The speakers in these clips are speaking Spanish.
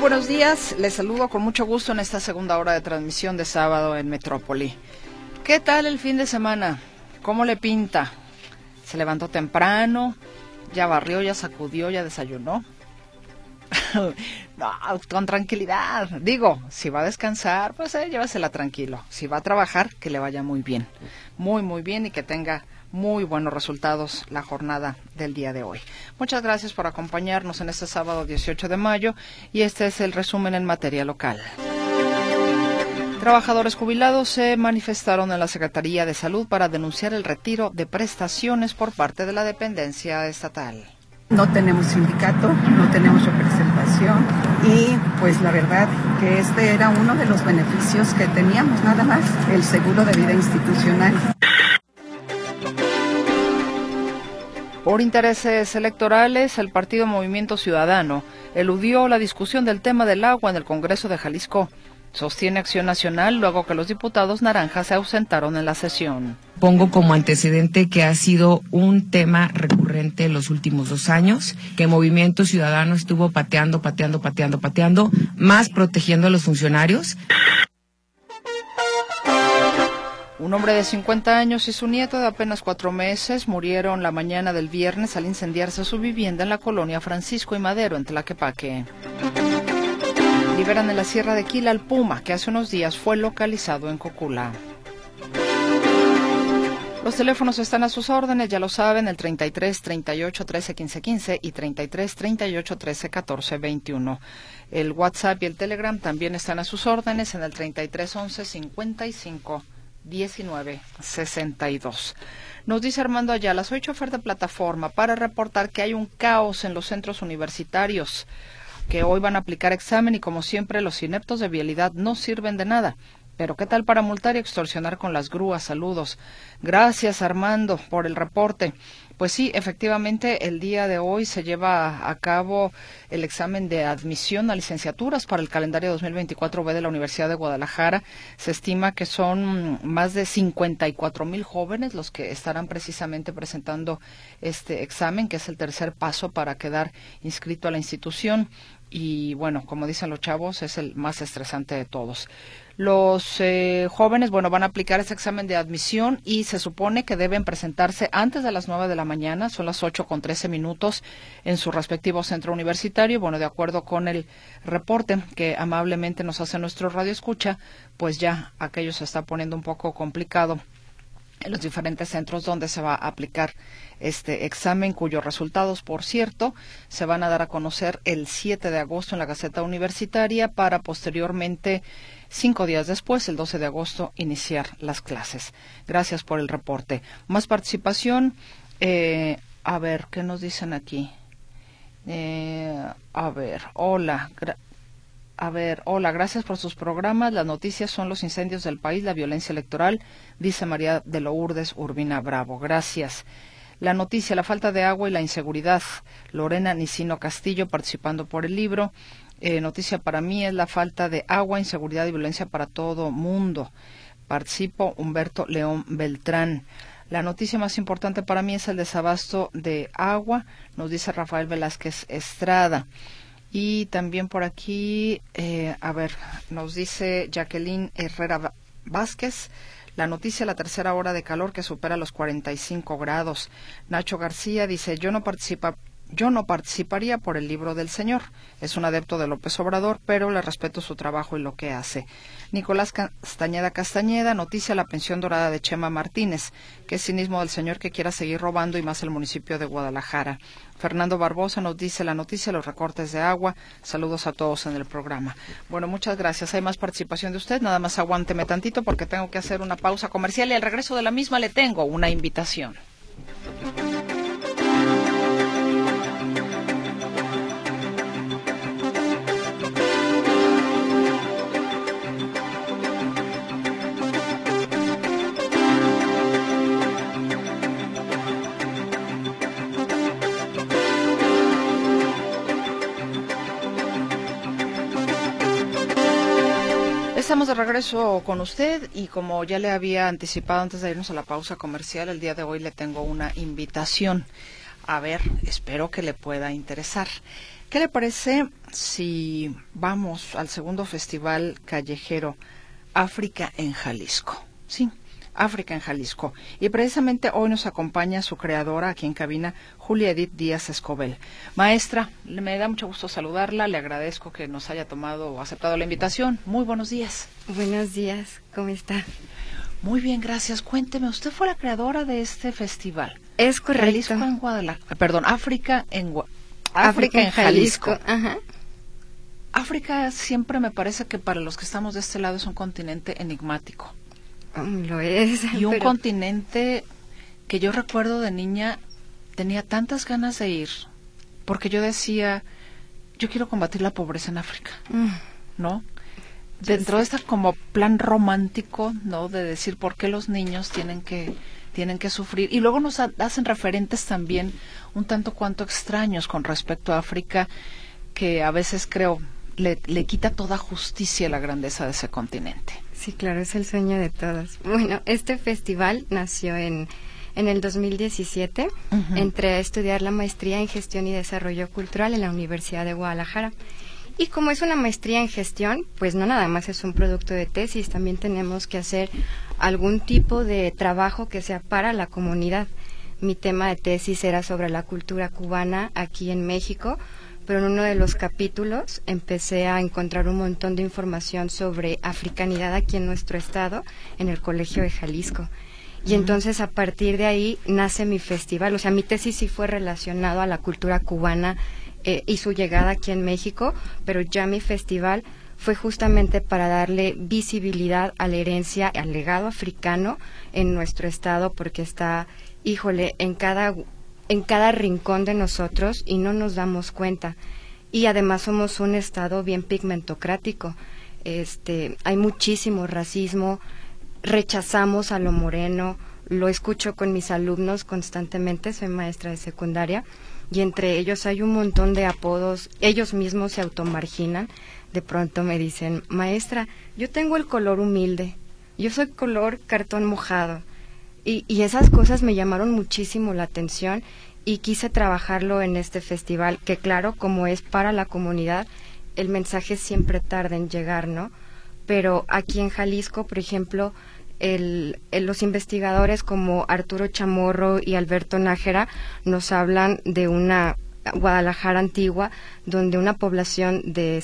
buenos días. Les saludo con mucho gusto en esta segunda hora de transmisión de sábado en Metrópoli. ¿Qué tal el fin de semana? ¿Cómo le pinta? ¿Se levantó temprano? ¿Ya barrió, ya sacudió, ya desayunó? No, con tranquilidad. Digo, si va a descansar, pues llévesela tranquilo. Si va a trabajar, que le vaya muy bien. Muy, muy bien y que tenga muy buenos resultados la jornada del día de hoy. Muchas gracias por acompañarnos en este sábado 18 de mayo y este es el resumen en materia local. Trabajadores jubilados se manifestaron en la Secretaría de Salud para denunciar el retiro de prestaciones por parte de la dependencia estatal. No tenemos sindicato, no tenemos representación y pues la verdad que este era uno de los beneficios que teníamos nada más, el seguro de vida institucional. Por intereses electorales, el partido Movimiento Ciudadano eludió la discusión del tema del agua en el Congreso de Jalisco. Sostiene Acción Nacional luego que los diputados naranjas se ausentaron en la sesión. Pongo como antecedente que ha sido un tema recurrente en los últimos 2 años, que Movimiento Ciudadano estuvo pateando, más protegiendo a los funcionarios. Un hombre de 50 años y su nieto de apenas 4 meses murieron la mañana del viernes al incendiarse su vivienda en la colonia Francisco y Madero, en Tlaquepaque. Liberan en la Sierra de Quila al puma, que hace unos días fue localizado en Cocula. Los teléfonos están a sus órdenes, ya lo saben, el 33 38 13 15 15 y 33 38 13 14 21. El WhatsApp y el Telegram también están a sus órdenes en el 33 11 55 19 62. Nos dice Armando Ayala, soy chofer de plataforma para reportar que hay un caos en los centros universitarios, que hoy van a aplicar examen y como siempre los ineptos de vialidad no sirven de nada. Pero ¿qué tal para multar y extorsionar con las grúas? Saludos. Gracias, Armando, por el reporte. Pues sí, efectivamente, el día de hoy se lleva a cabo el examen de admisión a licenciaturas para el calendario 2024B de la Universidad de Guadalajara. Se estima que son más de 54,000 jóvenes los que estarán precisamente presentando este examen, que es el tercer paso para quedar inscrito a la institución. Y bueno, como dicen los chavos, es el más estresante de todos. Los jóvenes, van a aplicar ese examen de admisión y se supone que deben presentarse antes de las 9 de la mañana, son las 8:13 en su respectivo centro universitario. Bueno, de acuerdo con el reporte que amablemente nos hace nuestro radio escucha, pues ya aquello se está poniendo un poco complicado en los diferentes centros donde se va a aplicar este examen, cuyos resultados, por cierto, se van a dar a conocer el 7 de agosto en la Gaceta Universitaria para posteriormente, 5 días después, el 12 de agosto, iniciar las clases. Gracias por el reporte. Más participación. A ver, ¿qué nos dicen aquí? Hola, gracias por sus programas. Las noticias son los incendios del país, la violencia electoral, dice María de Lourdes Urbina Bravo. Gracias. La noticia, la falta de agua y la inseguridad. Lorena Nicino Castillo participando por el libro. Noticia para mí es la falta de agua, inseguridad y violencia para todo mundo. Participo Humberto León Beltrán. La noticia más importante para mí es el desabasto de agua, nos dice Rafael Velázquez Estrada. Y también por aquí, nos dice Jacqueline Herrera Vázquez, la noticia, la tercera hora de calor que supera los 45 grados. Nacho García dice, yo no participaría por el libro del Señor. Es un adepto de López Obrador, pero le respeto su trabajo y lo que hace. Nicolás Castañeda, noticia, la pensión dorada de Chema Martínez, que es cinismo del señor que quiera seguir robando y más el municipio de Guadalajara. Fernando Barbosa nos dice la noticia, los recortes de agua. Saludos a todos en el programa. Bueno, muchas gracias. Hay más participación de usted. Nada más aguánteme tantito porque tengo que hacer una pausa comercial y al regreso de la misma le tengo una invitación. Estamos de regreso con usted y como ya le había anticipado antes de irnos a la pausa comercial, el día de hoy le tengo una invitación. A ver, espero que le pueda interesar. ¿Qué le parece si vamos al segundo festival callejero África en Jalisco? Sí, África en Jalisco. Y precisamente hoy nos acompaña su creadora aquí en cabina, Julia Edith Díaz Escobel. Maestra, me da mucho gusto saludarla, le agradezco que nos haya tomado o aceptado la invitación. Muy buenos días. Buenos días, ¿cómo está? Muy bien, gracias. Cuénteme, usted fue la creadora de este festival. Es correcto. Jalisco en Guadalajara, perdón, África en Jalisco. Ajá. África siempre me parece que para los que estamos de este lado es un continente enigmático. Lo es. Y un continente que yo recuerdo de niña, tenía tantas ganas de ir, porque yo decía, yo quiero combatir la pobreza en África, ¿no? Dentro de este como plan romántico, ¿no? De decir por qué los niños tienen que sufrir. Y luego nos hacen referentes también un tanto cuanto extraños con respecto a África, que a veces creo le quita toda justicia a la grandeza de ese continente. Sí, claro, es el sueño de todos. Bueno, este festival nació en el 2017. Entré a estudiar la maestría en Gestión y Desarrollo Cultural en la Universidad de Guadalajara. Y como es una maestría en gestión, pues no nada más es un producto de tesis, también tenemos que hacer algún tipo de trabajo que sea para la comunidad. Mi tema de tesis era sobre la cultura cubana aquí en México, pero en uno de los capítulos empecé a encontrar un montón de información sobre africanidad aquí en nuestro estado, en el Colegio de Jalisco. Y entonces a partir de ahí nace mi festival, o sea, mi tesis sí fue relacionado a la cultura cubana y su llegada aquí en México, pero ya mi festival fue justamente para darle visibilidad a la herencia, al legado africano en nuestro estado, porque está, híjole, en cada rincón de nosotros y no nos damos cuenta. Y además somos un estado bien pigmentocrático. Hay muchísimo racismo, rechazamos a lo moreno, lo escucho con mis alumnos constantemente, soy maestra de secundaria, y entre ellos hay un montón de apodos, ellos mismos se automarginan. De pronto me dicen, maestra, yo tengo el color humilde, yo soy color cartón mojado. Y esas cosas me llamaron muchísimo la atención y quise trabajarlo en este festival, que claro, como es para la comunidad, el mensaje siempre tarda en llegar, ¿no? Pero aquí en Jalisco, por ejemplo, los investigadores como Arturo Chamorro y Alberto Nájera nos hablan de una Guadalajara antigua, donde una población de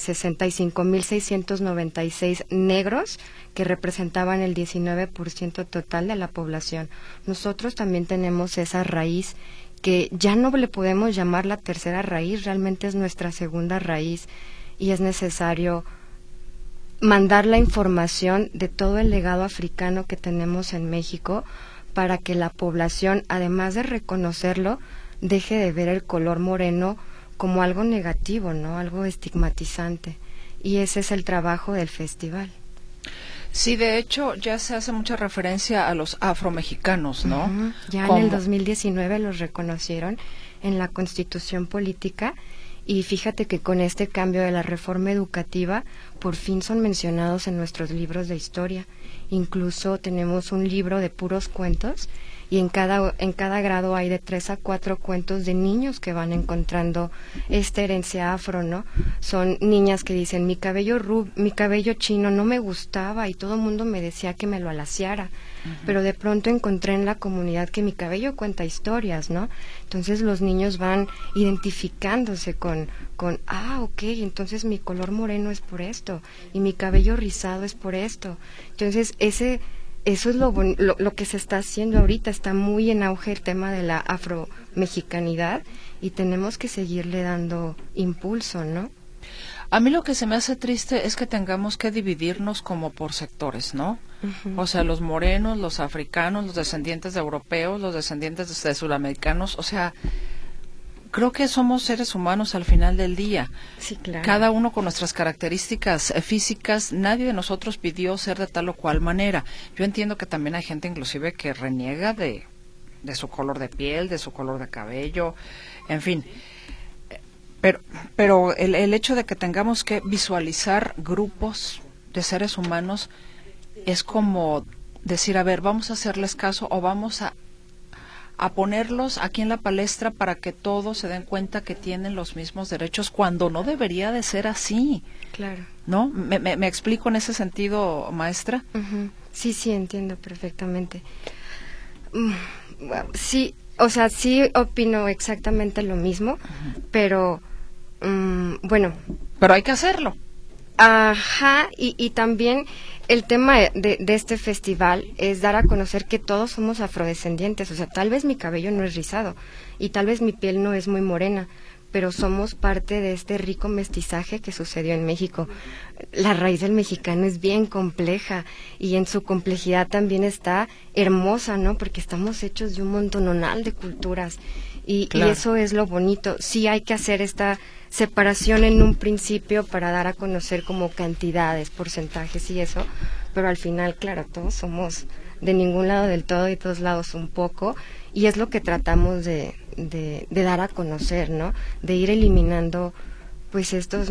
65,696 negros que representaban el 19% total de la población. Nosotros también tenemos esa raíz que ya no le podemos llamar la tercera raíz, realmente es nuestra segunda raíz y es necesario mandar la información de todo el legado africano que tenemos en México para que la población, además de reconocerlo, deje de ver el color moreno como algo negativo, ¿no? Algo estigmatizante. Y ese es el trabajo del festival. Sí, de hecho, ya se hace mucha referencia a los afromexicanos, ¿no? Ya en el 2019 los reconocieron en la Constitución Política. Y fíjate que con este cambio de la reforma educativa, por fin son mencionados en nuestros libros de historia. Incluso tenemos un libro de puros cuentos y en cada grado hay de 3 a 4 cuentos de niños que van encontrando esta herencia afro, ¿no? Son niñas que dicen, mi cabello chino no me gustaba y todo el mundo me decía que me lo alaciara, pero de pronto encontré en la comunidad que mi cabello cuenta historias, ¿no? Entonces los niños van identificándose con ok, entonces mi color moreno es por esto y mi cabello rizado es por esto. Entonces eso es lo que se está haciendo ahorita, está muy en auge el tema de la afromexicanidad y tenemos que seguirle dando impulso, ¿no? A mí lo que se me hace triste es que tengamos que dividirnos como por sectores, ¿no? O sea, los morenos, los africanos, los descendientes de europeos, los descendientes de sudamericanos, o sea, creo que somos seres humanos al final del día. Sí, claro. Cada uno con nuestras características físicas, nadie de nosotros pidió ser de tal o cual manera. Yo entiendo que también hay gente inclusive que reniega de su color de piel, de su color de cabello, en fin. Pero el hecho de que tengamos que visualizar grupos de seres humanos es como decir, a ver, vamos a hacerles caso o vamos a a ponerlos aquí en la palestra para que todos se den cuenta que tienen los mismos derechos cuando no debería de ser así. Claro. ¿No? ¿Me explico en ese sentido, maestra? Uh-huh. Sí, entiendo perfectamente. Sí, o sea, sí opino exactamente lo mismo, pero bueno. Pero hay que hacerlo. Ajá, y también el tema de este festival es dar a conocer que todos somos afrodescendientes. O sea, tal vez mi cabello no es rizado y tal vez mi piel no es muy morena, pero somos parte de este rico mestizaje que sucedió en México. La raíz del mexicano es bien compleja y en su complejidad también está hermosa, ¿no? Porque estamos hechos de un montononal de culturas y eso es lo bonito. Sí hay que hacer esta separación en un principio para dar a conocer como cantidades, porcentajes y eso, pero al final, claro, todos somos de ningún lado del todo y todos lados un poco, y es lo que tratamos de dar a conocer, ¿no? De ir eliminando pues estos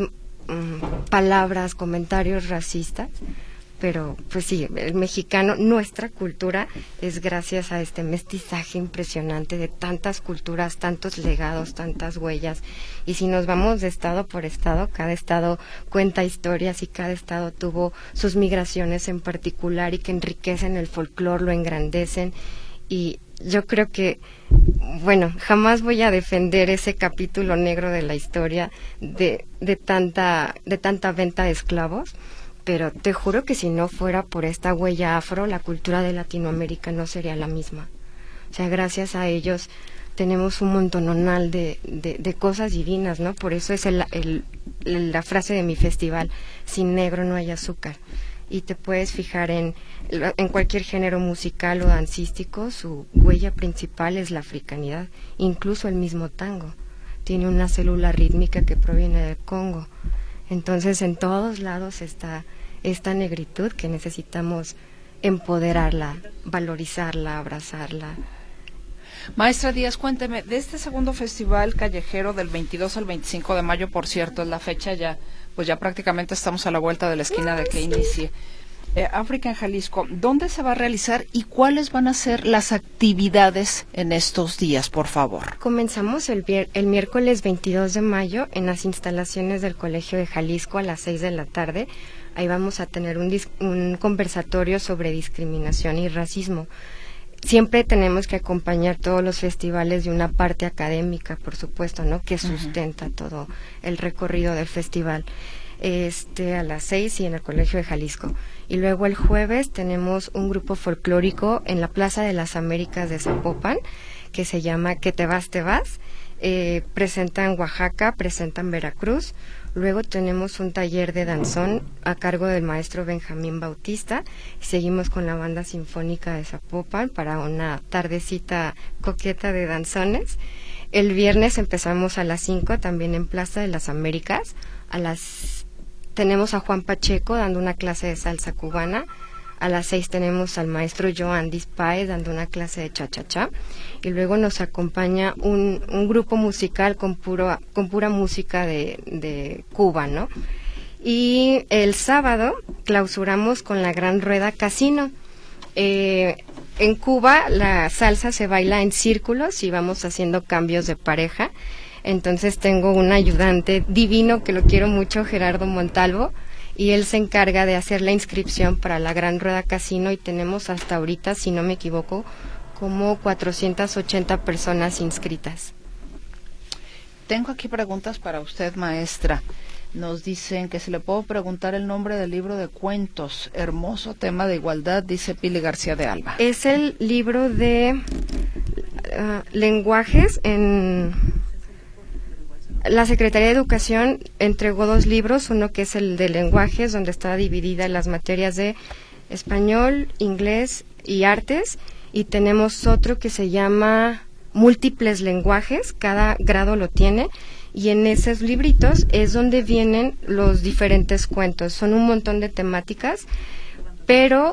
palabras, comentarios racistas, pero pues sí, el mexicano, nuestra cultura es gracias a este mestizaje impresionante de tantas culturas, tantos legados, tantas huellas, y si nos vamos de estado por estado, cada estado cuenta historias y cada estado tuvo sus migraciones en particular y que enriquecen el folclore, lo engrandecen, y yo creo que, bueno, jamás voy a defender ese capítulo negro de la historia de tanta venta de esclavos, pero te juro que si no fuera por esta huella afro, la cultura de Latinoamérica no sería la misma. O sea, gracias a ellos tenemos un montononal de cosas divinas, ¿no? Por eso es la frase de mi festival, sin negro no hay azúcar. Y te puedes fijar en cualquier género musical o dancístico, su huella principal es la africanidad. Incluso el mismo tango tiene una célula rítmica que proviene del Congo. Entonces, en todos lados está esta negritud que necesitamos empoderarla, valorizarla, abrazarla. Maestra Díaz, cuénteme, de este segundo festival callejero del 22 al 25 de mayo, por cierto, es la fecha ya, pues ya prácticamente estamos a la vuelta de la esquina de que inicie. África en Jalisco, ¿dónde se va a realizar y cuáles van a ser las actividades en estos días, por favor? Comenzamos el miércoles 22 de mayo en las instalaciones del Colegio de Jalisco a las 6 de la tarde. Ahí vamos a tener un conversatorio sobre discriminación y racismo. Siempre tenemos que acompañar todos los festivales de una parte académica, por supuesto, ¿no? Que sustenta todo el recorrido del festival. A las 6 y en el Colegio de Jalisco. Y luego el jueves tenemos un grupo folclórico en la Plaza de las Américas de Zapopan, que se llama Que te vas, te vas. Presentan Oaxaca, presentan Veracruz. Luego tenemos un taller de danzón a cargo del maestro Benjamín Bautista. Seguimos con la Banda Sinfónica de Zapopan para una tardecita coqueta de danzones. El viernes empezamos a las 5 también en Plaza de las Américas. Tenemos a Juan Pacheco dando una clase de salsa cubana. A las 6 tenemos al maestro Joan Dispaez dando una clase de cha-cha-cha. Y luego nos acompaña un grupo musical con pura música de Cuba, ¿no? Y el sábado clausuramos con la Gran Rueda Casino. En Cuba la salsa se baila en círculos y vamos haciendo cambios de pareja. Entonces tengo un ayudante divino que lo quiero mucho, Gerardo Montalvo, y él se encarga de hacer la inscripción para la Gran Rueda Casino y tenemos hasta ahorita, si no me equivoco, como 480 personas inscritas. Tengo aquí preguntas para usted, maestra. Nos dicen que si le puedo preguntar el nombre del libro de cuentos. Hermoso tema de igualdad, dice Pili García de Alba. Es el libro de lenguajes en... La Secretaría de Educación entregó 2 libros, uno que es el de lenguajes, donde está dividida las materias de español, inglés y artes, y tenemos otro que se llama múltiples lenguajes, cada grado lo tiene, y en esos libritos es donde vienen los diferentes cuentos. Son un montón de temáticas, pero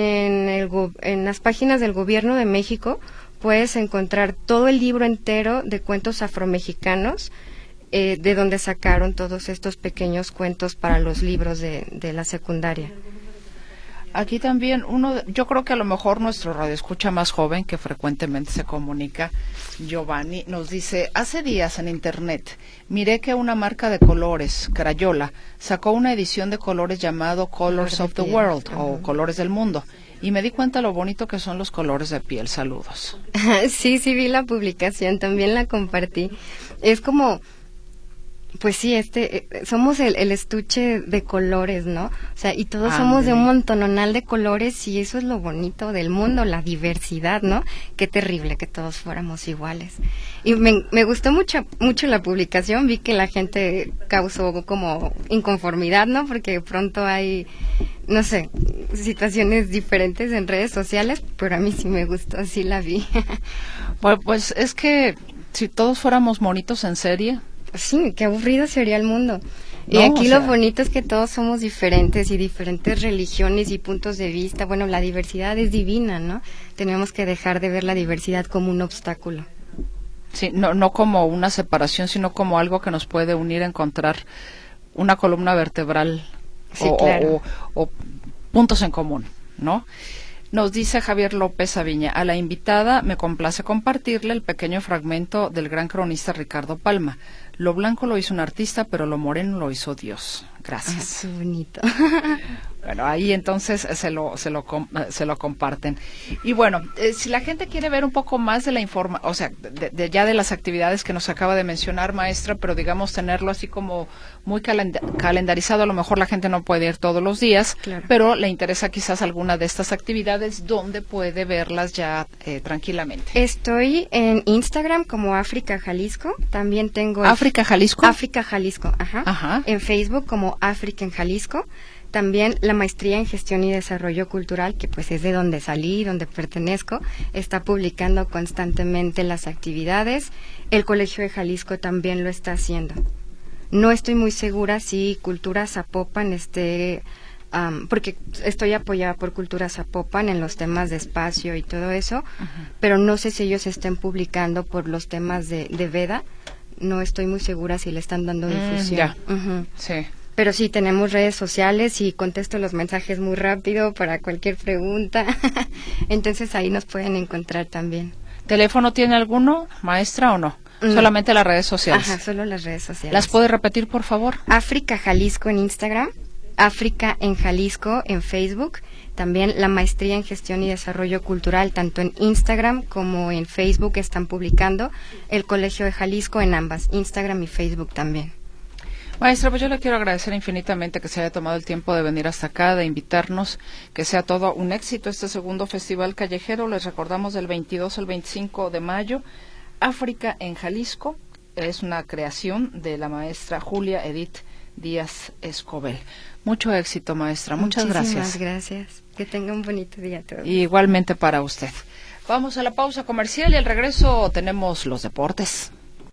en las páginas del Gobierno de México puedes encontrar todo el libro entero de cuentos afromexicanos, de donde sacaron todos estos pequeños cuentos para los libros de la secundaria. Aquí también yo creo que a lo mejor nuestro radioescucha más joven, que frecuentemente se comunica, Giovanni, nos dice, hace días en internet miré que una marca de colores, Crayola, sacó una edición de colores llamado Colors of the World, o Colores del Mundo, y me di cuenta lo bonito que son los colores de piel. Saludos. Sí, vi la publicación, también la compartí. Es como... Pues sí, somos el estuche de colores, ¿no? O sea, y todos somos de un montononal de colores y eso es lo bonito del mundo, la diversidad, ¿no? Qué terrible que todos fuéramos iguales. Y me gustó mucho la publicación, vi que la gente causó como inconformidad, ¿no? Porque de pronto hay, no sé, situaciones diferentes en redes sociales, pero a mí sí me gustó, sí la vi. Bueno, pues es que si todos fuéramos monitos en serie... Sí, qué aburrido sería el mundo. Y aquí lo bonito es que todos somos diferentes y diferentes religiones y puntos de vista. Bueno, la diversidad es divina, ¿no? Tenemos que dejar de ver la diversidad como un obstáculo. Sí, no como una separación, sino como algo que nos puede unir, encontrar una columna vertebral, sí, claro, o puntos en común, ¿no? Nos dice Javier López Aviña, a la invitada me complace compartirle el pequeño fragmento del gran cronista Ricardo Palma. Lo blanco lo hizo un artista, pero lo moreno lo hizo Dios. Gracias. Qué bonito. Bueno, ahí entonces se lo comparten. Y bueno, si la gente quiere ver un poco más de la información, o sea, ya de las actividades que nos acaba de mencionar, maestra, pero digamos tenerlo así como muy calendarizado, a lo mejor la gente no puede ir todos los días, claro, pero le interesa quizás alguna de estas actividades, ¿dónde puede verlas ya tranquilamente? Estoy en Instagram como África Jalisco, también tengo... ¿África Jalisco? África Jalisco, ajá. En Facebook como África en Jalisco. También la maestría en Gestión y Desarrollo Cultural, que pues es de donde salí, donde pertenezco, está publicando constantemente las actividades. El Colegio de Jalisco también lo está haciendo. No estoy muy segura si Cultura Zapopan esté, porque estoy apoyada por Cultura Zapopan en los temas de espacio y todo eso, pero no sé si ellos estén publicando por los temas de Veda. No estoy muy segura si le están dando difusión. Sí. Pero sí, tenemos redes sociales y contesto los mensajes muy rápido para cualquier pregunta. Entonces ahí nos pueden encontrar también. ¿Teléfono tiene alguno, maestra, o no? Solamente las redes sociales. Ajá, solo las redes sociales. ¿Las puede repetir, por favor? África Jalisco en Instagram, África en Jalisco en Facebook. También la maestría en Gestión y Desarrollo Cultural, tanto en Instagram como en Facebook están publicando. El Colegio de Jalisco en ambas, Instagram y Facebook también. Maestra, pues yo le quiero agradecer infinitamente que se haya tomado el tiempo de venir hasta acá, de invitarnos, que sea todo un éxito este segundo Festival Callejero. Les recordamos del 22 al 25 de mayo, África en Jalisco, es una creación de la maestra Julia Edith Díaz Escobel. Mucho éxito, maestra. Muchas gracias. Muchísimas gracias. Que tenga un bonito día a todos. Igualmente para usted. Vamos a la pausa comercial y al regreso tenemos los deportes.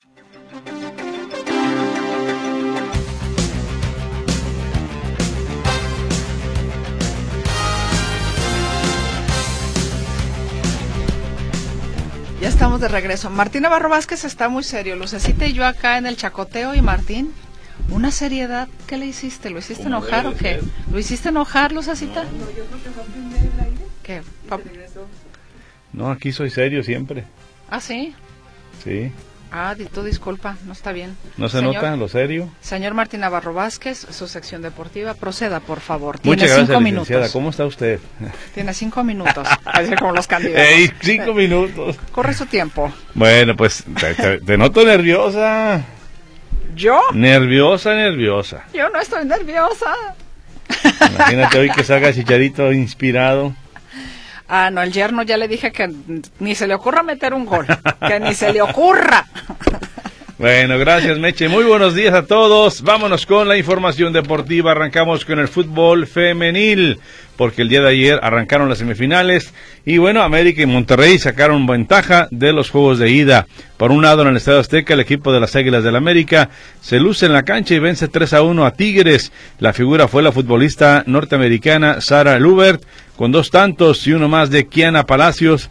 Ya estamos de regreso. Martín Navarro Vázquez está muy serio. Lucecita y yo acá en el chacoteo. Y Martín, una seriedad. ¿Qué le hiciste? ¿Lo hiciste enojar o qué? ¿Lo hiciste enojar, Lucecita? No, yo creo que va a prender el aire. ¿Qué? No, aquí soy serio siempre. ¿Ah, sí? Sí. Ah, tú disculpa, no está bien. ¿No se nota lo serio? Señor Martín Navarro Vázquez, su sección deportiva, proceda, por favor. Muchas gracias, 5 licenciada. minutos. ¿Cómo está usted? Tiene 5 minutos, así como los candidatos. ¡Ey, 5 minutos! Corre su tiempo. Bueno, pues te noto nerviosa. ¿Yo? Nerviosa. Yo no estoy nerviosa. Imagínate hoy que salga Chicharito inspirado. Ah, no, el yerno ya le dije que ni se le ocurra meter un gol, que ni se le ocurra. Bueno, gracias, Meche. Muy buenos días a todos. Vámonos con la información deportiva. Arrancamos con el fútbol femenil, porque el día de ayer arrancaron las semifinales y bueno, América y Monterrey sacaron ventaja de los juegos de ida. Por un lado, en el Estadio Azteca, el equipo de las Águilas del América se luce en la cancha y vence 3-1 a Tigres. La figura fue la futbolista norteamericana Sara Lubert, con 2 tantos y uno más de Kiana Palacios.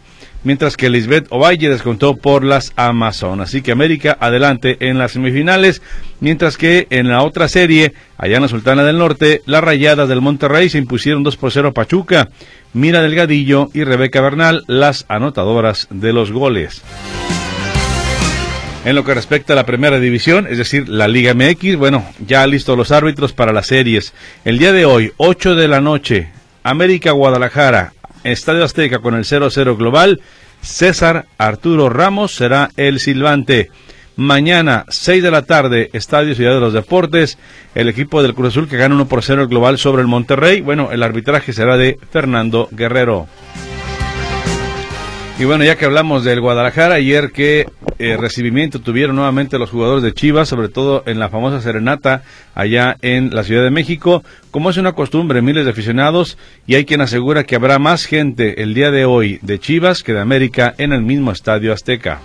mientras que Lisbeth Ovalle descontó por las Amazonas. Así que América adelante en las semifinales, mientras que en la otra serie, allá en la Sultana del Norte, las Rayadas del Monterrey se impusieron 2-0 a Pachuca. Mira Delgadillo y Rebeca Bernal, las anotadoras de los goles. En lo que respecta a la primera división, es decir, la Liga MX, bueno, ya listos los árbitros para las series. El día de hoy, 8 de la noche, América Guadalajara, Estadio Azteca con el 0-0 global, César Arturo Ramos será el silbante. Mañana, 6 de la tarde, Estadio Ciudad de los Deportes, el equipo del Cruz Azul que gana 1-0 el global sobre el Monterrey. Bueno, el arbitraje será de Fernando Guerrero. Y bueno, ya que hablamos del Guadalajara, ayer que recibimiento tuvieron nuevamente los jugadores de Chivas, sobre todo en la famosa serenata allá en la Ciudad de México. Como es una costumbre, miles de aficionados, y hay quien asegura que habrá más gente el día de hoy de Chivas que de América en el mismo Estadio Azteca.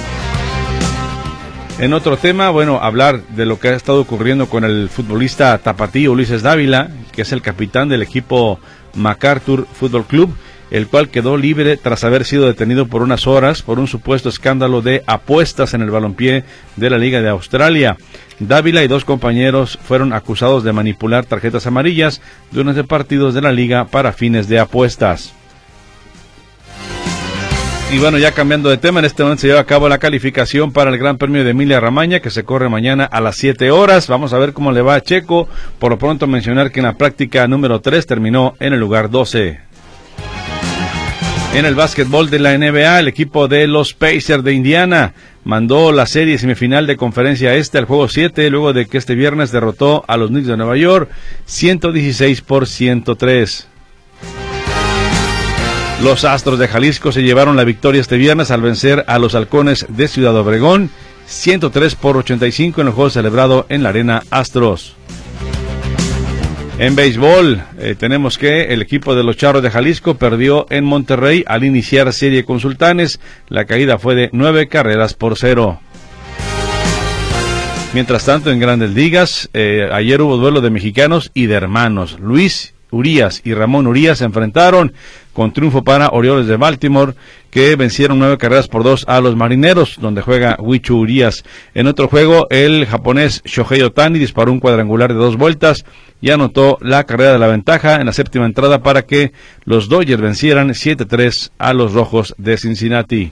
En otro tema, bueno, hablar de lo que ha estado ocurriendo con el futbolista tapatío Ulises Dávila, que es el capitán del equipo MacArthur Fútbol Club, el cual quedó libre tras haber sido detenido por unas horas por un supuesto escándalo de apuestas en el balompié de la Liga de Australia. Dávila y 2 compañeros fueron acusados de manipular tarjetas amarillas durante partidos de la liga para fines de apuestas. Y bueno, ya cambiando de tema, en este momento se lleva a cabo la calificación para el Gran Premio de Emilia-Romagna, que se corre mañana a las 7 horas. Vamos a ver cómo le va a Checo. Por lo pronto mencionar que en la práctica número 3 terminó en el lugar 12. En el básquetbol de la NBA, el equipo de los Pacers de Indiana mandó la serie semifinal de Conferencia Este al juego 7, luego de que este viernes derrotó a los Knicks de Nueva York 116-103. Los Astros de Jalisco se llevaron la victoria este viernes al vencer a los Halcones de Ciudad Obregón 103-85 en el juego celebrado en la Arena Astros. En béisbol, tenemos que el equipo de los Charros de Jalisco perdió en Monterrey al iniciar serie con Sultanes. La caída fue de 9-0. Mientras tanto, en Grandes Ligas, ayer hubo duelo de mexicanos y de hermanos. Luis Urías y Ramón Urías se enfrentaron con triunfo para Orioles de Baltimore, que vencieron 9-2 a los Marineros, donde juega Wichu Urías. En otro juego, el japonés Shohei Ohtani disparó un cuadrangular de 2 vueltas y anotó la carrera de la ventaja en la séptima entrada para que los Dodgers vencieran 7-3 a los Rojos de Cincinnati.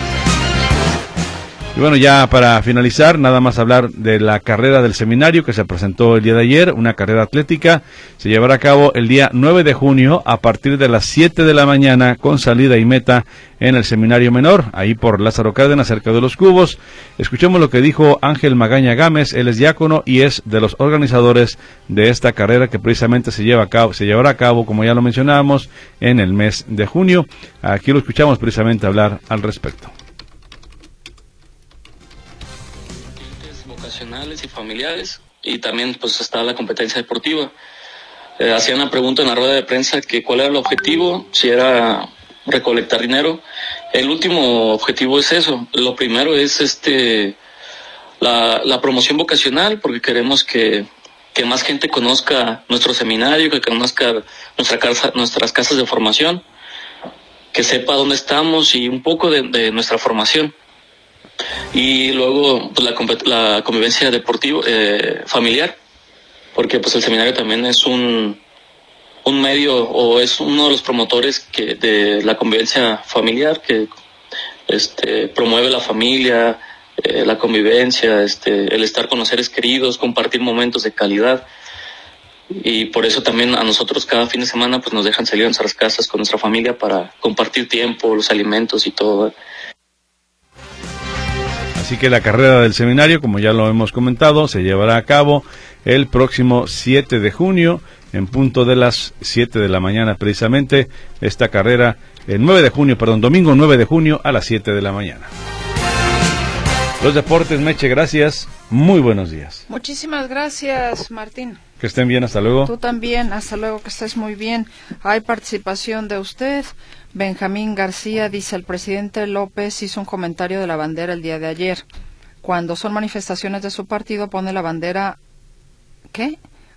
Y bueno, ya para finalizar, nada más hablar de la carrera del seminario que se presentó el día de ayer, una carrera atlética. Se llevará a cabo el día 9 de junio a partir de las 7 de la mañana con salida y meta en el Seminario Menor, ahí por Lázaro Cárdenas, cerca de Los Cubos. Escuchemos lo que dijo Ángel Magaña Gámez, él es diácono y es de los organizadores de esta carrera que precisamente se llevará a cabo, como ya lo mencionábamos, en el mes de junio. Aquí lo escuchamos precisamente hablar al respecto. Vocacionales y familiares, y también pues está la competencia deportiva. Hacían una pregunta en la rueda de prensa que cuál era el objetivo, si era recolectar dinero. El último objetivo es eso. Lo primero es la promoción vocacional, porque queremos que más gente conozca nuestro seminario, que conozca nuestras casas de formación, que sepa dónde estamos y un poco de nuestra formación. Y luego pues, la convivencia deportiva familiar, porque pues el seminario también es un medio, o es uno de los promotores de la convivencia familiar, que promueve la familia, la convivencia, el estar con los seres queridos, compartir momentos de calidad. Y por eso también a nosotros cada fin de semana pues nos dejan salir a nuestras casas con nuestra familia para compartir tiempo, los alimentos y todo. Así que la carrera del seminario, como ya lo hemos comentado, se llevará a cabo el próximo 7 de junio, en punto de las 7 de la mañana precisamente, esta carrera, domingo 9 de junio a las 7 de la mañana. Los deportes, Meche, gracias, muy buenos días. Muchísimas gracias, Martín. Que estén bien, hasta luego. Tú también, hasta luego, que estés muy bien. Hay participación de usted. Benjamín García dice, el presidente López hizo un comentario de la bandera el día de ayer. Cuando son manifestaciones de su partido, pone la bandera, ¿qué?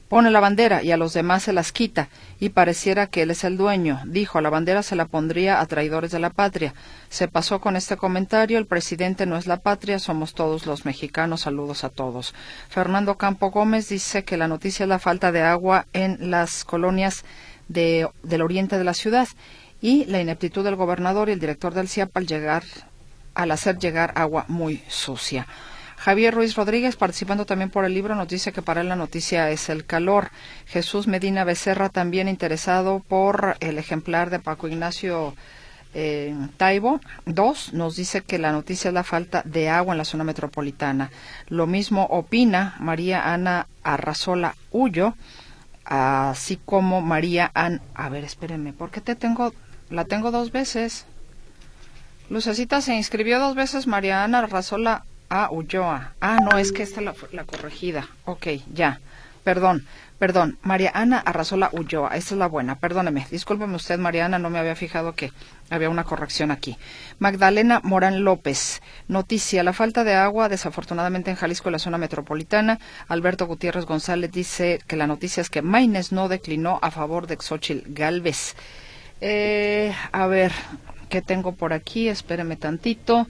Pone la bandera y a los demás se las quita, y pareciera que él es el dueño. Dijo, la bandera se la pondría a traidores de la patria. Se pasó con este comentario, el presidente no es la patria, somos todos los mexicanos, saludos a todos. Fernando Campo Gómez dice que la noticia es la falta de agua en las colonias del oriente de la ciudad y la ineptitud del gobernador y el director del CIAP al hacer llegar agua muy sucia. Javier Ruiz Rodríguez, participando también por el libro, nos dice que para él la noticia es el calor. Jesús Medina Becerra, también interesado por el ejemplar de Paco Ignacio Taibo 2, nos dice que la noticia es la falta de agua en la zona metropolitana. Lo mismo opina María Ana Arrazola Ullo, así como María Ana... A ver, espérenme, ¿por qué la tengo 2 veces? Lucecita se inscribió 2 veces, María Ana Arrazola Ulloa. No, es que esta es la corregida. Ok, ya. Perdón. María Ana Arrazola Ulloa. Esta es la buena. Perdóneme. Discúlpeme usted, María Ana, no me había fijado que había una corrección aquí. Magdalena Morán López. Noticia. La falta de agua, desafortunadamente en Jalisco, en la zona metropolitana. Alberto Gutiérrez González dice que la noticia es que Maynes no declinó a favor de Xóchitl Gálvez. A ver, ¿qué tengo por aquí? Espéreme tantito.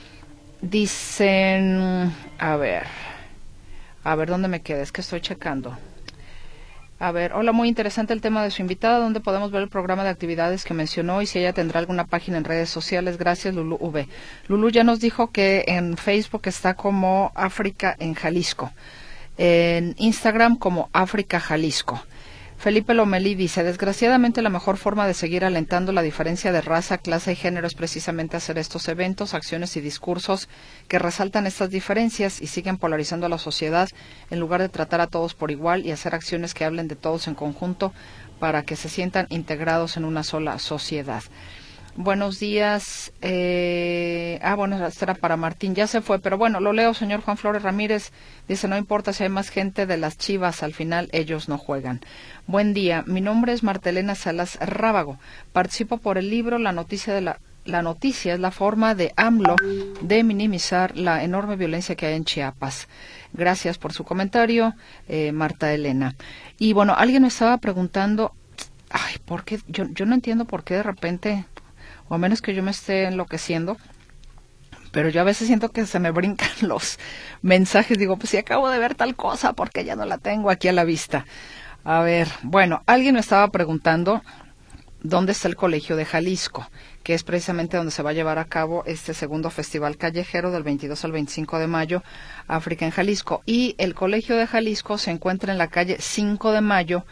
Dicen, a ver, ¿dónde me quedé? Es que estoy checando. A ver, hola, muy interesante el tema de su invitada, ¿dónde podemos ver el programa de actividades que mencionó y si ella tendrá alguna página en redes sociales? Gracias, Lulú V. Lulú ya nos dijo que en Facebook está como África en Jalisco, en Instagram como África Jalisco. Felipe Lomelí dice, desgraciadamente la mejor forma de seguir alentando la diferencia de raza, clase y género es precisamente hacer estos eventos, acciones y discursos que resaltan estas diferencias y siguen polarizando a la sociedad en lugar de tratar a todos por igual y hacer acciones que hablen de todos en conjunto para que se sientan integrados en una sola sociedad. Buenos días. Bueno, esto era para Martín, ya se fue, pero bueno, lo leo, señor Juan Flores Ramírez. Dice, no importa si hay más gente de las Chivas, al final ellos no juegan. Buen día, mi nombre es Martelena Salas Rábago. Participo por el libro La noticia es la forma de AMLO de minimizar la enorme violencia que hay en Chiapas. Gracias por su comentario, Marta Elena. Y bueno, alguien me estaba preguntando, ¿por qué? Yo no entiendo por qué de repente... o a menos que yo me esté enloqueciendo, pero yo a veces siento que se me brincan los mensajes, digo, pues si acabo de ver tal cosa, porque ya no la tengo aquí a la vista. A ver, bueno, alguien me estaba preguntando dónde está el Colegio de Jalisco, que es precisamente donde se va a llevar a cabo este segundo festival callejero del 22 al 25 de mayo, África en Jalisco. Y el Colegio de Jalisco se encuentra en la calle 5 de mayo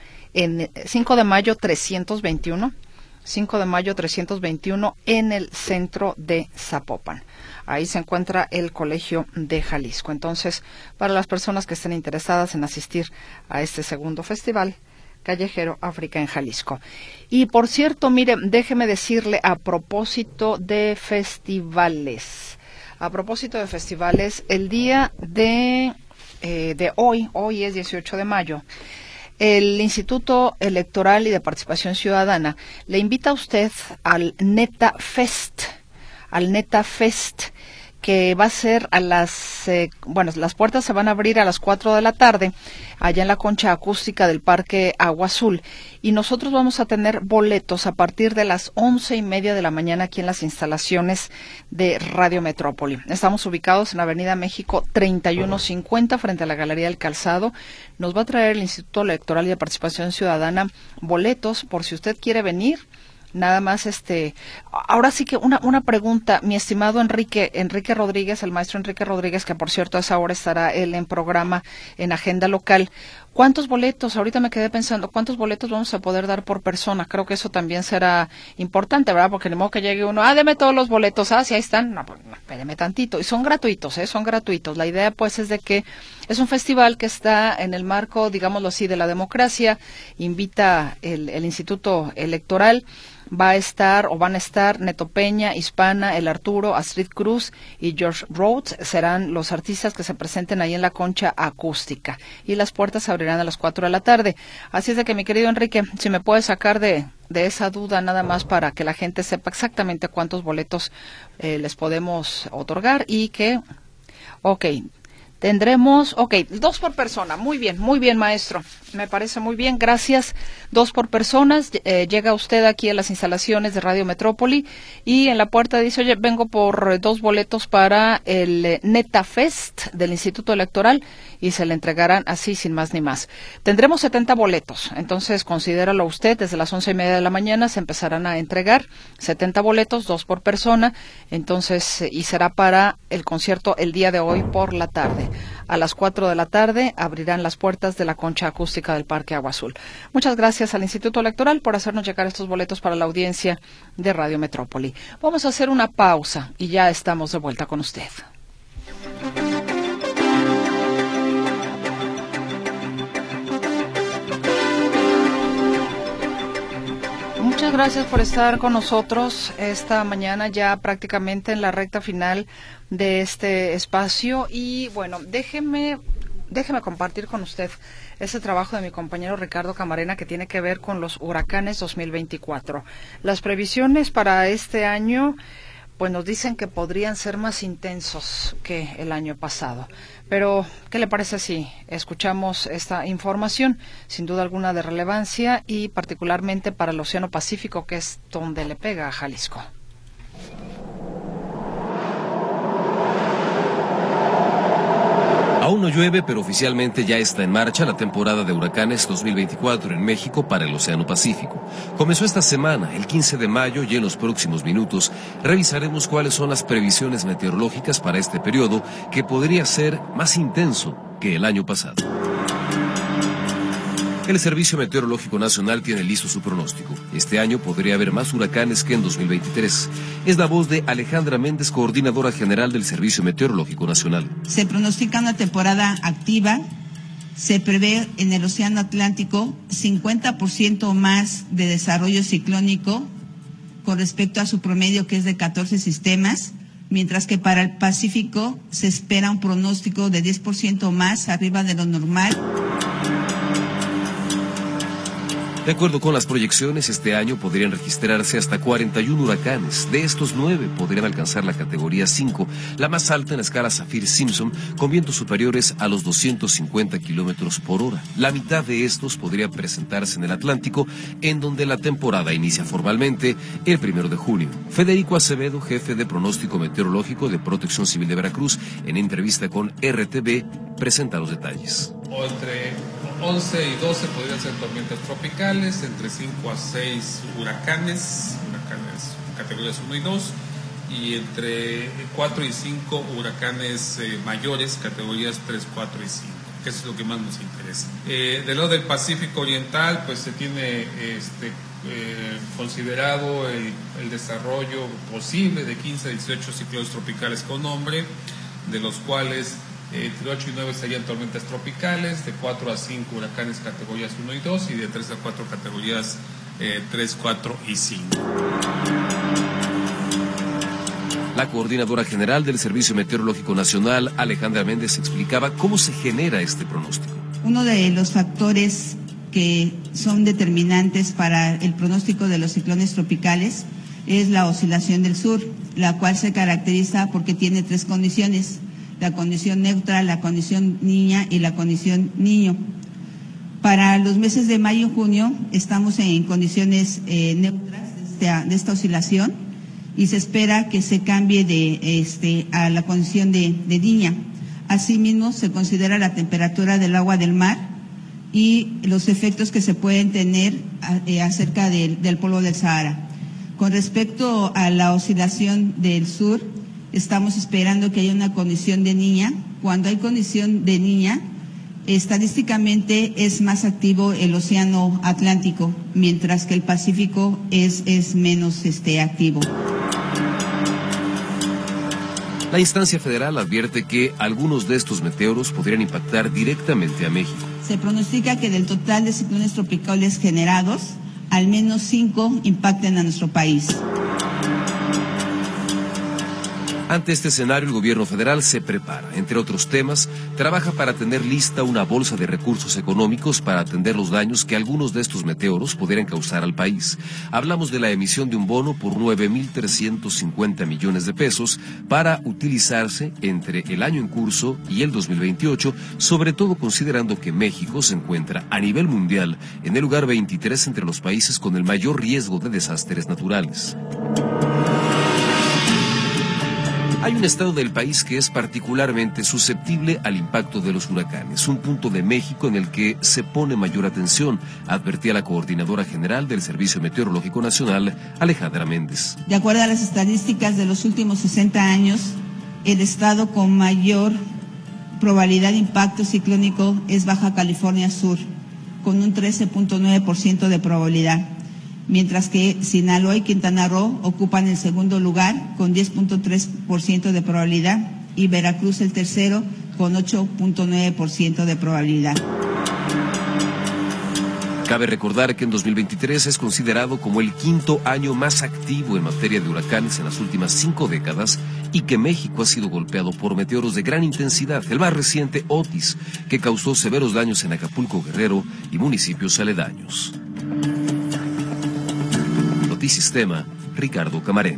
321, 5 de mayo 321 en el centro de Zapopan. Ahí se encuentra el Colegio de Jalisco. Entonces, para las personas que estén interesadas en asistir a este segundo festival callejero África en Jalisco. Y por cierto, mire, déjeme decirle a propósito de festivales, el día de hoy es 18 de mayo, el Instituto Electoral y de Participación Ciudadana le invita a usted al Neta Fest, que va a ser a las puertas se van a abrir a las 4 de la tarde, allá en la concha acústica del Parque Agua Azul, y nosotros vamos a tener boletos a partir de las 11:30 de la mañana aquí en las instalaciones de Radio Metrópoli. Estamos ubicados en Avenida México 3150, frente a la Galería del Calzado. Nos va a traer el Instituto Electoral y de Participación Ciudadana boletos por si usted quiere venir. Nada más, ahora sí que una pregunta, mi estimado Enrique Rodríguez, el maestro Enrique Rodríguez, que por cierto a esa hora estará él en programa en Agenda Local. ¿Cuántos boletos? Ahorita me quedé pensando, ¿cuántos boletos vamos a poder dar por persona? Creo que eso también será importante, ¿verdad? Porque ni modo que llegue uno, deme todos los boletos, si ahí están, no, espéreme tantito. Y son gratuitos, son gratuitos. La idea, pues, es de que es un festival que está en el marco, digámoslo así, de la democracia. Invita el Instituto Electoral. Van a estar Neto Peña, Hispana, El Arturo, Astrid Cruz y George Rhodes. Serán los artistas que se presenten ahí en la concha acústica. Y las puertas se abrirán a las 4 de la tarde. Así es de que, mi querido Enrique, si me puedes sacar de esa duda nada más para que la gente sepa exactamente cuántos boletos les podemos otorgar y que, Tendremos, 2 por persona. Muy bien, maestro. Me parece muy bien, gracias. 2 por personas. Llega usted aquí a las instalaciones de Radio Metrópoli y en la puerta dice, oye, vengo por 2 boletos para el NetaFest del Instituto Electoral y se le entregarán así, sin más ni más. Tendremos 70 boletos, entonces considéralo usted, desde las 11:30 de la mañana se empezarán a entregar 70 boletos, 2 por persona, entonces, y será para el concierto el día de hoy por la tarde. A las 4 de la tarde abrirán las puertas de la concha acústica del Parque Agua Azul. Muchas gracias al Instituto Electoral por hacernos llegar estos boletos para la audiencia de Radio Metrópoli. Vamos a hacer una pausa y ya estamos de vuelta con usted. Muchas gracias por estar con nosotros esta mañana, ya prácticamente en la recta final de este espacio. Y bueno, déjeme compartir con usted ese trabajo de mi compañero Ricardo Camarena que tiene que ver con los huracanes 2024. Las previsiones para este año, pues nos dicen que podrían ser más intensos que el año pasado. Pero, ¿qué le parece si escuchamos esta información? Sin duda alguna de relevancia y particularmente para el Océano Pacífico, que es donde le pega a Jalisco. Aún no llueve, pero oficialmente ya está en marcha la temporada de huracanes 2024 en México para el Océano Pacífico. Comenzó esta semana, el 15 de mayo, y en los próximos minutos revisaremos cuáles son las previsiones meteorológicas para este periodo, que podría ser más intenso que el año pasado. El Servicio Meteorológico Nacional tiene listo su pronóstico. Este año podría haber más huracanes que en 2023. Es la voz de Alejandra Méndez, coordinadora general del Servicio Meteorológico Nacional. Se pronostica una temporada activa. Se prevé en el Océano Atlántico 50% más de desarrollo ciclónico con respecto a su promedio, que es de 14 sistemas, mientras que para el Pacífico se espera un pronóstico de 10% más arriba de lo normal. De acuerdo con las proyecciones, este año podrían registrarse hasta 41 huracanes. De estos, 9 podrían alcanzar la categoría 5, la más alta en la escala Saffir-Simpson, con vientos superiores a los 250 kilómetros por hora. La mitad de estos podrían presentarse en el Atlántico, en donde la temporada inicia formalmente el 1 de junio. Federico Acevedo, jefe de pronóstico meteorológico de Protección Civil de Veracruz, en entrevista con RTV, presenta los detalles. Entre 11 y 12 podrían ser tormentas tropicales, entre 5 a 6 huracanes categorías 1 y 2, y entre 4 y 5 huracanes mayores, categorías 3, 4 y 5, que eso es lo que más nos interesa. Del lado del Pacífico Oriental, pues se tiene considerado el desarrollo posible de 15 a 18 ciclones tropicales con nombre, de los cuales entre 8 y 9 serían tormentas tropicales, de 4 a 5 huracanes categorías 1 y 2, y de 3 a 4 categorías 3, 4 y 5. La coordinadora general del Servicio Meteorológico Nacional, Alejandra Méndez, explicaba cómo se genera este pronóstico. Uno de los factores que son determinantes para el pronóstico de los ciclones tropicales es la oscilación del sur, la cual se caracteriza porque tiene 3 condiciones: la condición neutra, la condición niña y la condición niño. Para los meses de mayo y junio estamos en condiciones neutras de esta oscilación, y se espera que se cambie a la condición de niña. Asimismo, se considera la temperatura del agua del mar y los efectos que se pueden tener acerca del polvo del Sahara. Con respecto a la oscilación del sur, estamos esperando que haya una condición de niña. Cuando hay condición de niña, estadísticamente es más activo el Océano Atlántico, mientras que el Pacífico es menos activo. La instancia federal advierte que algunos de estos meteoros podrían impactar directamente a México. Se pronostica que del total de ciclones tropicales generados, al menos 5 impacten a nuestro país. Ante este escenario, el gobierno federal se prepara. Entre otros temas, trabaja para tener lista una bolsa de recursos económicos para atender los daños que algunos de estos meteoros pudieran causar al país. Hablamos de la emisión de un bono por 9,350 millones de pesos para utilizarse entre el año en curso y el 2028, sobre todo considerando que México se encuentra a nivel mundial en el lugar 23 entre los países con el mayor riesgo de desastres naturales. Hay un estado del país que es particularmente susceptible al impacto de los huracanes, un punto de México en el que se pone mayor atención, advertía la coordinadora general del Servicio Meteorológico Nacional, Alejandra Méndez. De acuerdo a las estadísticas de los últimos 60 años, el estado con mayor probabilidad de impacto ciclónico es Baja California Sur, con un 13.9% de probabilidad. Mientras que Sinaloa y Quintana Roo ocupan el segundo lugar con 10.3% de probabilidad y Veracruz el tercero con 8.9% de probabilidad. Cabe recordar que en 2023 es considerado como el quinto año más activo en materia de huracanes en las últimas 5 décadas y que México ha sido golpeado por meteoros de gran intensidad, el más reciente Otis, que causó severos daños en Acapulco, Guerrero y municipios aledaños. Notisistema, Ricardo Camarena.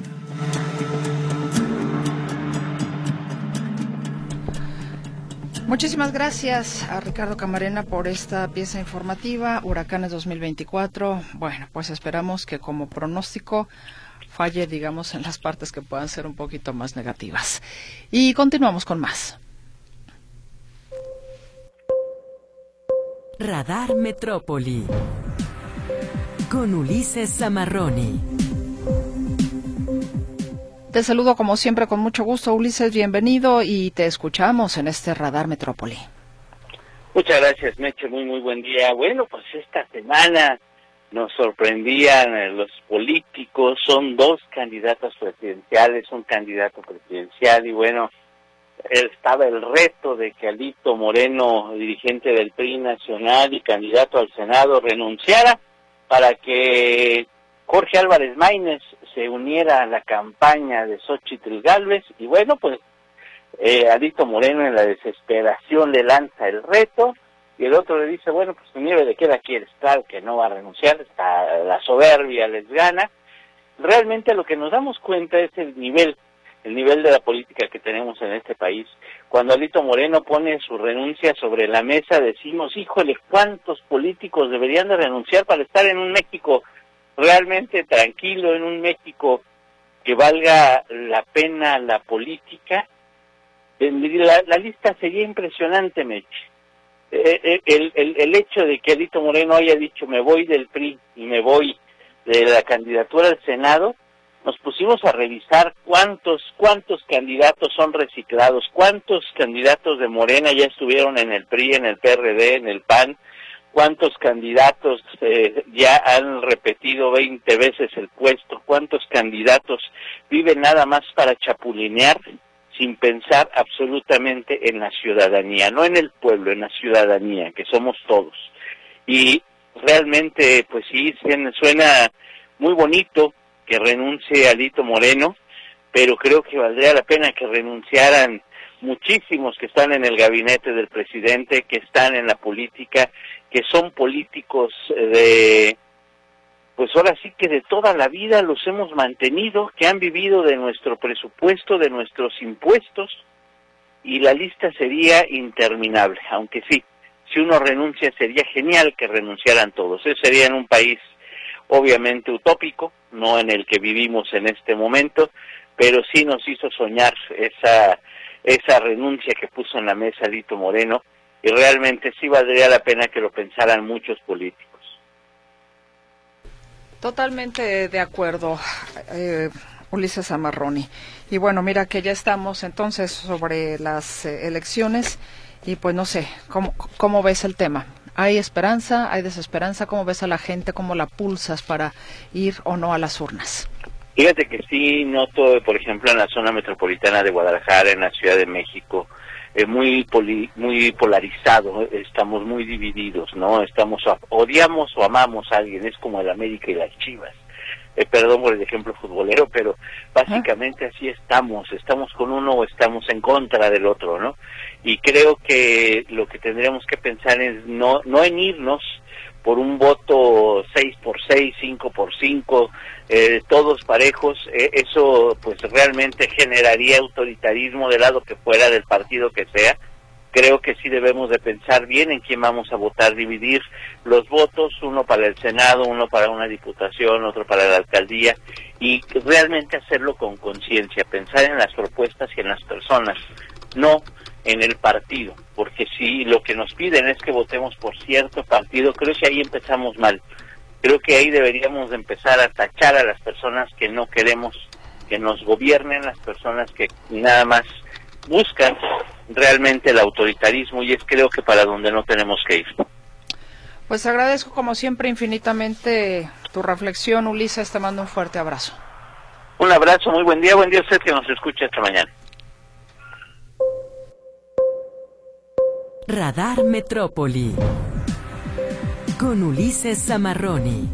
Muchísimas gracias a Ricardo Camarena por esta pieza informativa, Huracanes 2024. Bueno, pues esperamos que como pronóstico falle, digamos, en las partes que puedan ser un poquito más negativas. Y continuamos con más. Radar Metrópoli con Ulises Zamarroni. Te saludo como siempre con mucho gusto, Ulises, bienvenido y te escuchamos en este Radar Metrópoli. Muchas gracias, Meche, muy buen día. Bueno, pues esta semana nos sorprendían los políticos, son 2 candidatos presidenciales, un candidato presidencial y bueno, estaba el reto de que Alito Moreno, dirigente del PRI nacional y candidato al Senado, renunciara para que Jorge Álvarez Maínez se uniera a la campaña de Xóchitl Gálvez y bueno, pues Alito Moreno en la desesperación le lanza el reto y el otro le dice, bueno, pues nieve de qué la quieres, claro que no va a renunciar, hasta la soberbia les gana. Realmente lo que nos damos cuenta es el nivel de la política que tenemos en este país. Cuando Alito Moreno pone su renuncia sobre la mesa, decimos, híjole, ¿cuántos políticos deberían de renunciar para estar en un México realmente tranquilo, en un México que valga la pena la política? La lista sería impresionante, Meche. El hecho de que Alito Moreno haya dicho, me voy del PRI y me voy de la candidatura al Senado, nos pusimos a revisar cuántos candidatos son reciclados, cuántos candidatos de Morena ya estuvieron en el PRI, en el PRD, en el PAN, cuántos candidatos ya han repetido 20 veces el puesto, cuántos candidatos viven nada más para chapulinear sin pensar absolutamente en la ciudadanía, no en el pueblo, en la ciudadanía, que somos todos. Y realmente, pues sí, suena muy bonito que renuncie Alito Moreno, pero creo que valdría la pena que renunciaran muchísimos que están en el gabinete del presidente, que están en la política, que son políticos pues ahora sí que de toda la vida los hemos mantenido, que han vivido de nuestro presupuesto, de nuestros impuestos, y la lista sería interminable, aunque sí, si uno renuncia sería genial que renunciaran todos. Eso sería en un país obviamente utópico, no en el que vivimos en este momento, pero sí nos hizo soñar esa renuncia que puso en la mesa Alito Moreno, y realmente sí valdría la pena que lo pensaran muchos políticos. Totalmente de acuerdo, Ulises Zamarroni. Y bueno, mira que ya estamos entonces sobre las elecciones y pues no sé, ¿cómo ves el tema? ¿Hay esperanza? ¿Hay desesperanza? ¿Cómo ves a la gente? ¿Cómo la pulsas para ir o no a las urnas? Fíjate que sí noto, por ejemplo, en la zona metropolitana de Guadalajara, en la Ciudad de México, muy polarizado, estamos muy divididos, ¿no? Odiamos o amamos a alguien, es como el América y las Chivas. perdón por el ejemplo futbolero, pero básicamente así estamos con uno o estamos en contra del otro, ¿no? Y creo que lo que tendríamos que pensar es no en irnos por un voto 6x6, 5x5, todos parejos, eso pues realmente generaría autoritarismo del lado que fuera, del partido que sea. Creo que sí debemos de pensar bien en quién vamos a votar, dividir los votos, uno para el Senado, uno para una diputación, otro para la alcaldía, y realmente hacerlo con conciencia, pensar en las propuestas y en las personas, no en el partido, porque si lo que nos piden es que votemos por cierto partido, creo que ahí empezamos mal. Creo que ahí deberíamos de empezar a tachar a las personas que no queremos que nos gobiernen, las personas que nada más buscan realmente el autoritarismo, y es creo que para donde no tenemos que ir. Pues agradezco como siempre infinitamente tu reflexión, Ulises, te mando un fuerte abrazo. Un abrazo, muy buen día a usted que nos escucha esta mañana. Radar Metrópoli con Ulises Zamarroni.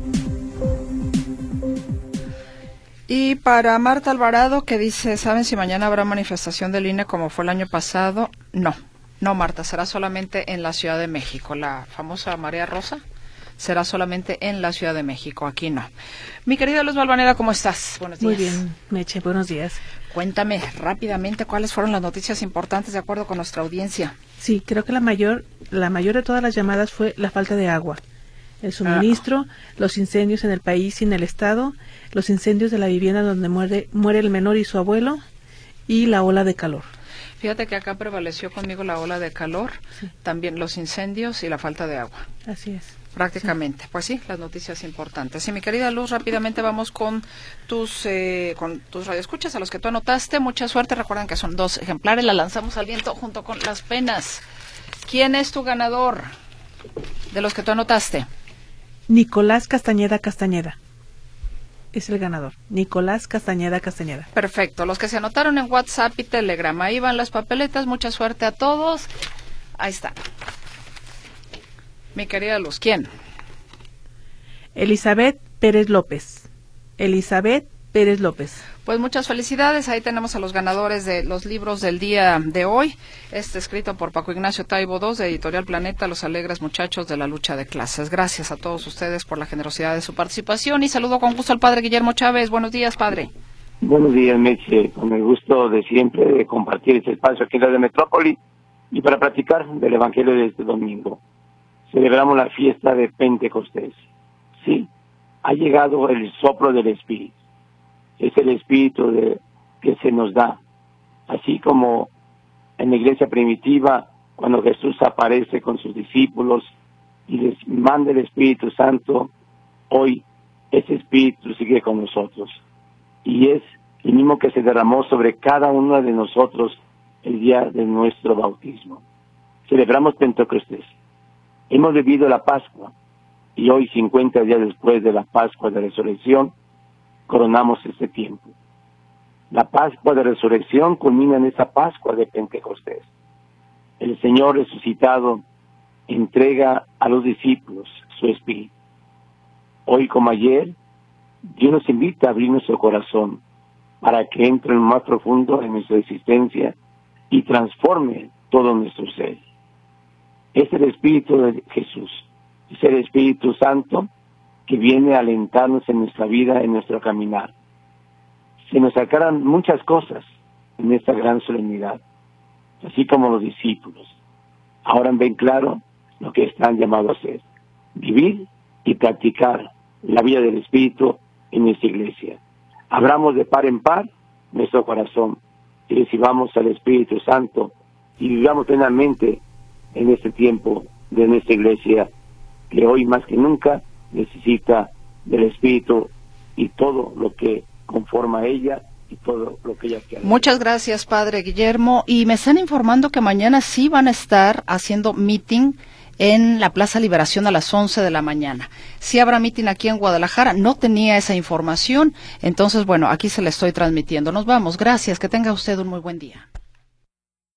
Y para Marta Alvarado, que dice, ¿saben si mañana habrá manifestación del INE como fue el año pasado? No, Marta, será solamente en la Ciudad de México. La famosa Marea Rosa será solamente en la Ciudad de México, aquí no. Mi querida Luz Valvanera, ¿cómo estás? Buenos días. Muy bien, Meche, buenos días. Cuéntame rápidamente cuáles fueron las noticias importantes de acuerdo con nuestra audiencia. Sí, creo que la mayor de todas las llamadas fue la falta de agua, el suministro, los incendios en el país y en el estado, los incendios de la vivienda donde muere el menor y su abuelo, y la ola de calor. Fíjate que acá prevaleció conmigo la ola de calor, sí. También los incendios y la falta de agua. Así es. Prácticamente, sí. Pues sí, las noticias importantes. Y mi querida Luz, rápidamente vamos con tus radioescuchas a los que tú anotaste. Mucha suerte, recuerden que son 2 ejemplares, la lanzamos al viento junto con las penas. ¿Quién es tu ganador de los que tú anotaste? Nicolás Castañeda. Es el ganador, Nicolás Castañeda. Perfecto, los que se anotaron en WhatsApp y Telegram, ahí van las papeletas, mucha suerte a todos. Ahí está. Mi querida Luz, ¿quién? Elizabeth Pérez López. Pues muchas felicidades, ahí tenemos a los ganadores de los libros del día de hoy. Escrito por Paco Ignacio Taibo II, de Editorial Planeta, Los alegres muchachos de la lucha de clases. Gracias a todos ustedes por la generosidad de su participación y saludo con gusto al padre Guillermo Chávez. Buenos días, padre. Buenos días, Meche, con el gusto de siempre de compartir este espacio aquí en la de Metrópoli y para platicar del Evangelio de este domingo. Celebramos la fiesta de Pentecostés. Sí, ha llegado el soplo del Espíritu. Es el Espíritu que se nos da. Así como en la iglesia primitiva, cuando Jesús aparece con sus discípulos y les manda el Espíritu Santo, hoy ese Espíritu sigue con nosotros. Y es el mismo que se derramó sobre cada uno de nosotros el día de nuestro bautismo. Celebramos Pentecostés. Hemos vivido la Pascua y hoy, 50 días después de la Pascua de Resurrección, coronamos este tiempo. La Pascua de Resurrección culmina en esa Pascua de Pentecostés. El Señor resucitado entrega a los discípulos su Espíritu. Hoy como ayer, Dios nos invita a abrir nuestro corazón para que entre en lo más profundo de nuestra existencia y transforme todo nuestro ser. Es el Espíritu de Jesús, es el Espíritu Santo que viene a alentarnos en nuestra vida, en nuestro caminar. Se nos sacarán muchas cosas en esta gran solemnidad, así como los discípulos. Ahora ven claro lo que están llamados a hacer, vivir y practicar la vida del Espíritu en nuestra iglesia. Abramos de par en par nuestro corazón y recibamos al Espíritu Santo y vivamos plenamente en este tiempo de nuestra iglesia, que hoy más que nunca necesita del Espíritu y todo lo que conforma a ella y todo lo que ella quiere. Muchas gracias, padre Guillermo. Y me están informando que mañana sí van a estar haciendo meeting en la Plaza Liberación a las 11 de la mañana. Sí habrá meeting aquí en Guadalajara, no tenía esa información, entonces bueno, aquí se la estoy transmitiendo. Nos vamos, gracias, que tenga usted un muy buen día.